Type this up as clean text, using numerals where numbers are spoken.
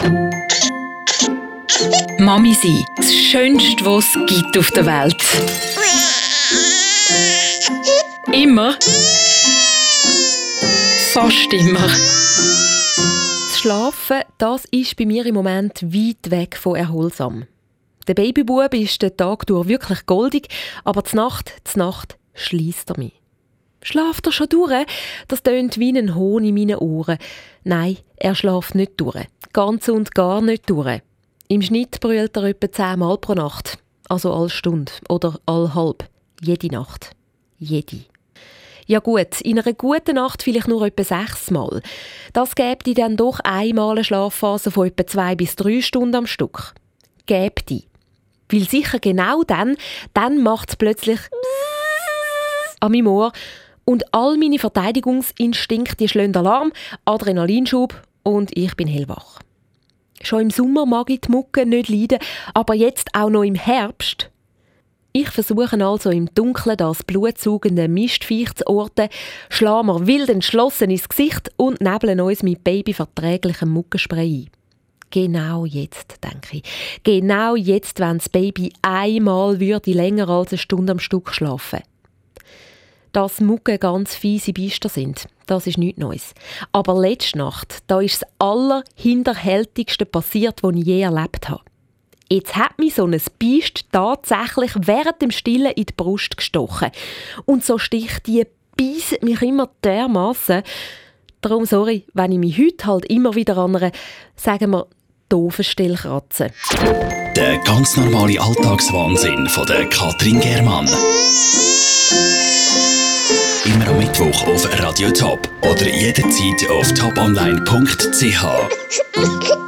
Mami sein, das Schönste, was es gibt auf der Welt. Immer. Fast immer. Das Schlafen, das ist bei mir im Moment weit weg von erholsam. Der Babybub ist den Tag durch wirklich goldig, aber die Nacht schliesst er mich. Schlaft er schon durch? Das tönt wie ein Hohn in meinen Ohren. Nein, er schläft nicht durch. Ganz und gar nicht durch. Im Schnitt brüllt er etwa 10 Mal pro Nacht. Also alle Stunde oder alle halb. Jede Nacht. Jede. Ja gut, in einer guten Nacht vielleicht nur etwa 6 Mal. Das gäbe dann doch einmal eine Schlafphase von etwa 2 bis 3 Stunden am Stück. Gäbe. Weil sicher genau dann macht es plötzlich an meinem Ohr und all meine Verteidigungsinstinkte schlagen Alarm, Adrenalinschub und ich bin hellwach. Schon im Sommer mag ich die Mucke nicht leiden, aber jetzt auch noch im Herbst. Ich versuche also im Dunkeln das blutsaugende Mistviech zu orten, schlage mir wild entschlossen ins Gesicht und nebeln uns mit babyverträglichem Muckenspray ein. Genau jetzt, denke ich. Genau jetzt, wenn das Baby einmal länger als eine Stunde am Stück schlafen würde. Dass Mucke ganz fiese Biester sind, das ist nichts Neues. Aber letzte Nacht, da ist das Allerhinterhältigste passiert, was ich je erlebt habe. Jetzt hat mich so ein Biest tatsächlich während dem Stillen in die Brust gestochen. Und so sticht die beisst mich immer dermassen. Darum sorry, wenn ich mich heute halt immer wieder an einer, sagen wir, doofen Stelle kratze. Der ganz normale Alltagswahnsinn von der Katrin Germann. Immer am Mittwoch auf Radio Top oder jederzeit auf toponline.ch.